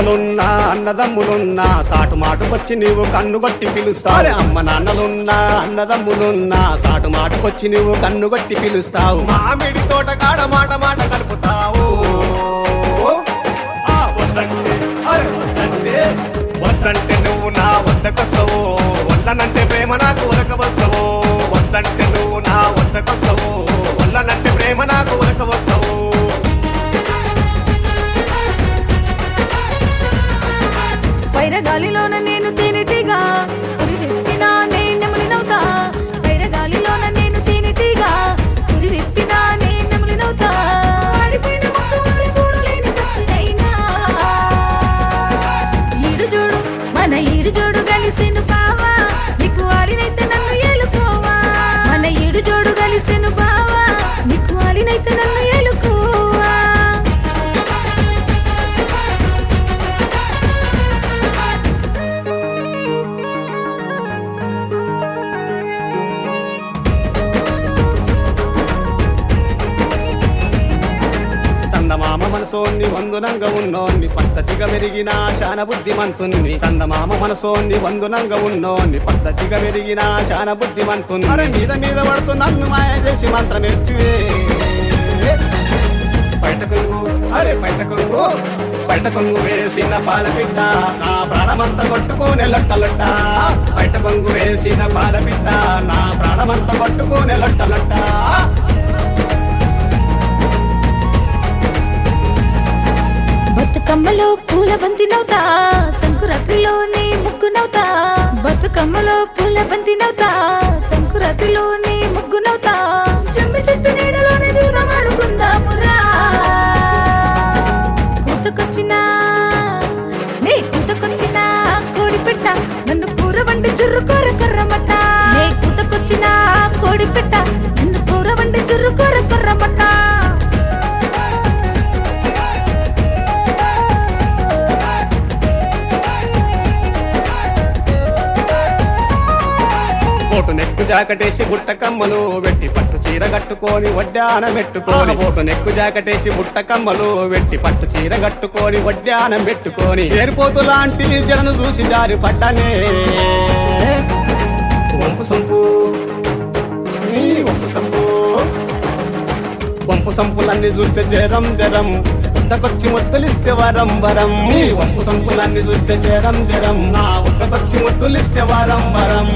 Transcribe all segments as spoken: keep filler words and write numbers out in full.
నాన్నలున్నా అన్నదమ్ములున్నా సాటు మాటకొచ్చి నీవు కన్ను కొట్టి పిలుస్తావు. అమ్మ నాన్నలున్నా అన్నదమ్ములున్నా సాటు మాటకొచ్చి నీవు కన్ను కొట్టి పిలుస్తావు. మామిడి తోట కాడ మాట మాట కలుపుతావు. ఆ వద్దంటే అరే వద్దంటే వద్దంటే నువ్వు నా వద్దకొస్తావు. వల్లనంటే ప్రేమ నాకు ఉరకవస్తావు. వద్దంటే నువ్వు నా వద్దకొస్తావు. వల్లనంటే ప్రేమ నాకు ఉరకవస్తావు. వైరగాలిలోన నేను తేనెటీగా ఉరివిప్పినా నే నెమలినవుతా. వైరగాలిలోన నేను తేనెటీగా ఉరివిప్పినా నే నెమలినవుతా. ఆడిపోయిన మొక్క వాడి గూడులేని పక్షినైనా ఈడు జోడు మన ఈడు జోడు కలిసిను బావా. నీకు ఆలినైతే నన్ను ఏలుకోవా. మన ఈడు జోడు కలిసిను బావా. నీకు ఆలినైతే నన్ను ఏలుకోవా. చందమామ మనసోన్ని వందునంగా ఉన్నోన్ని పద్ధతిగా మెరిగిన శాన బుద్ధిమంతుణ్ణి. చందమామ మనసోన్ని వందునంగా ఉన్నోన్ని పద్ధతిగా మెరిగిన శాన బుద్ధిమంతుణ్ణి. అరే మీద మీద పడుతూ నన్ను మాయ చేసి మంత్రమేస్తువే. బయట కొంగు అరే బయట కొంగు బయట కొంగు వేసిన పాలపిట్ట నా ప్రాణమంతా కొట్టుకోనే లొట్టలొట్ట. బయట కొంగు వేసిన పాలపిట్ట నా ప్రాణమంతా కొట్టుకోనే లొట్టలొట్ట. బతుకమ్మలో పూల బంతినవుతా. సంకురాత్రిలోనే ముగ్గునవుతా. బతుకమ్మలో పూల బంతినవుతా. సంకురాత్రిలోనే ముగ్గునవుతా. జమ్మి చెట్టు నీడలోనే దూరమాడుకుందామురా. కూతకొచ్చినా నే కూతకొచ్చినా కోడి పెట్ట నన్ను కూర వండి జుర్రు కూర కొర్రమట్ట. నే కూతకొచ్చినా కోడి పెట్ట నన్ను కూర వండి జుర్రు కూర కొర్రమట్ట. బోటు నెక్కు జాకటేసి బుట్ట కమ్మలు వెట్టి పట్టు చీర కట్టుకొని వడ్డానం పెట్టుకొని. బోటు నెక్కు జాకటేసి బుట్ట కమ్మలు వెట్టి పట్టు చీర కట్టుకొని వడ్డానం పెట్టుకొని. చేరిపోతు లాంటి జలను చూసి జారి పడ్డానే. వంపు సంపు నీ వంపు సంపు వంపు సంపులన్నీ చూస్తే జరం జరం. ఉద్దకొచ్చి ముద్దులిస్తే వరం వరం. నీ వంపు సంపులన్నీ చూస్తే జరం జరం. నా ఉద్దకొచ్చి ముద్దులిస్తే వరం వరం.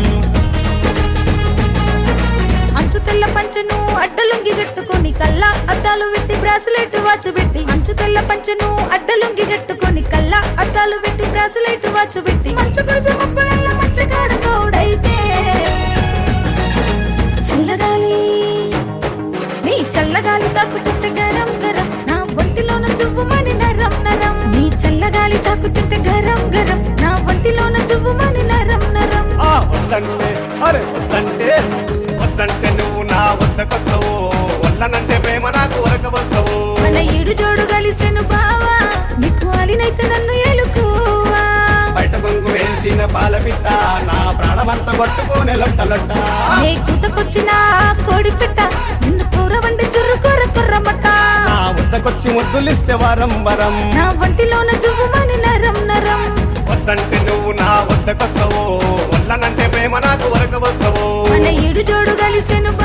అంచు తెల్ల పంచను అడ్డలుంగి కట్టుకొని కల్లా అద్దాలు పెట్టి బ్రాస్లెట్ వాచ్ పెట్టి. అంచు తెల్ల పంచను అడ్డలుంగి కట్టుకొని కల్లా అద్దాలు పెట్టి బ్రాస్లెట్ వాచ్ పెట్టి. మంచు కురిసే ముక్కులల్ల మంచగాడ తోడైతే చల్లగాలి నీ చల్లగాలి తాకుతుంటే గరం గరం. నా ఒంటిలోన జువ్వుమని నరం నరం. నీ చల్లగాలి తాకుతుంటే గరం గరం. నా ఒంటిలోన జువ్వుమని నరం నరం. ఆ వద్దంటే అరే వద్దంటే వద్దంటే నువ్వు నా వద్దకొస్తావు. వల్లనంటే ప్రేమ నాకు ఉరకవస్తావు. మన ఈడు జోడు కలిసెను బావా. నీకు ఆలినైతే నన్ను ఏలుకోవా. బయట కొంగు వేసిన పాలపిట్ట నా ప్రాణమంతా కొట్టుకోనే లొట్టలొట్ట. నే కూతకొచ్చిన కోడి పెట్ట నిన్ను కూర వండి జుర్రు కూర కొర్రమట్ట. నా వద్దకొచ్చి ముద్దులిస్తే వరం వరం. నా ఒంటిలోన జువ్వుమని నరం నరం. వద్దంటే నువ్వు నా వద్దకొస్తావు. వల్లనంటే ప్రేమ నాకు ఉరకవస్తావు. మన ఈడు జోడు కలిసెను